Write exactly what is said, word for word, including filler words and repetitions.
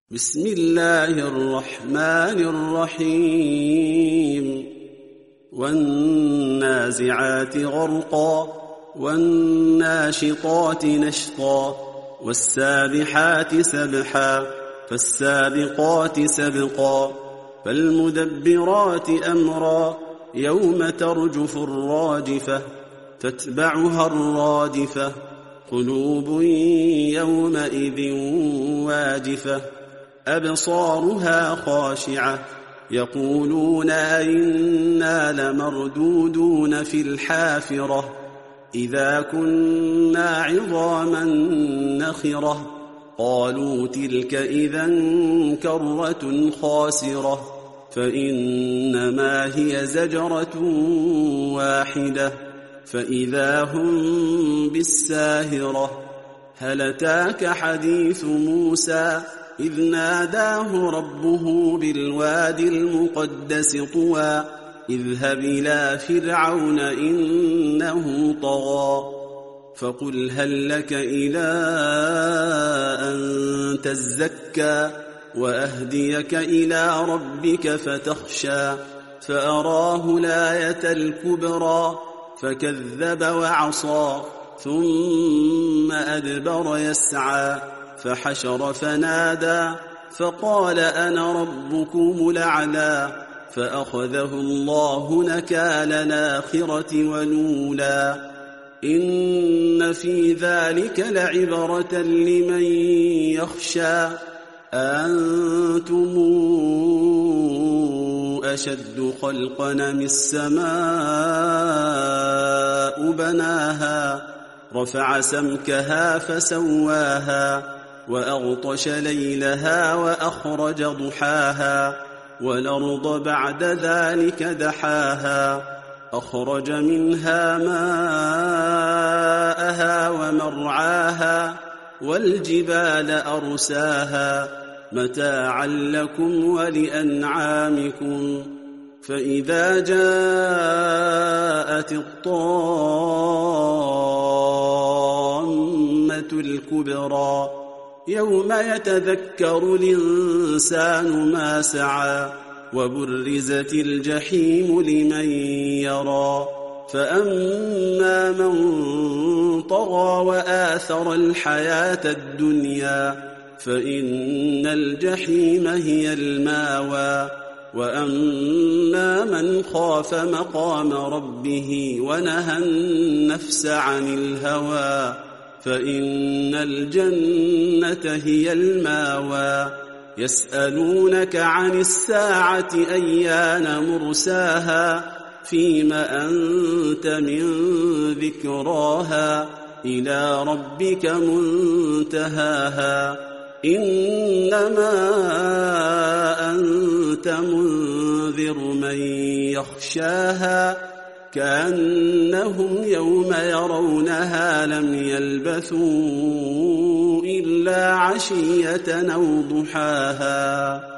بسم الله الرحمن الرحيم والنازعات غرقا والناشطات نشطا والسابحات سبحا فالسابقات سبقا فالمدبرات أمرا يوم ترجف الراجفة تتبعها الرادفة قلوب يومئذ واجفة أبصارها خاشعة يقولون أئنا لمردودون في الحافرة إذا كنا عظاما نخرة قالوا تلك إذا كرة خاسرة فإنما هي زجرة واحدة فإذا هم بالساهرة هل أتاك حديث موسى إذ ناداه ربه بالوادي المقدس طوى اذهب إلى فرعون إنه طغى فقل هل لك إلى أن تزكى وأهديك إلى ربك فتخشى فأراه الآية الكبرى فكذب وعصى ثم أدبر يسعى فحشر فنادى فقال أنا ربكم الأعلى فأخذه الله نكال الآخرة والأولى إن في ذلك لعبرة لمن يخشى أنتم أشد خلقا من السماء بناها رفع سمكها فسواها وأغطش ليلها وأخرج ضحاها والأرض بعد ذلك دحاها أخرج منها ماءها ومرعاها والجبال أرساها متاعا لكم ولأنعامكم فإذا جاءت الطامة الكبرى يوم يتذكر الإنسان ما سعى وبرزت الجحيم لمن يرى فأما من طغى وآثر الحياة الدنيا فإن الجحيم هي الماوى وأما من خاف مقام ربه ونهى النفس عن الهوى فإن الجنة هي الماوى يسألونك عن الساعة أيان مرساها فيم أنت من ذكراها إلى ربك منتهاها إنما أنت منذر من يخشاها كأنهم يوم يرونها لم يلبثوا إلا عشية أو ضحاها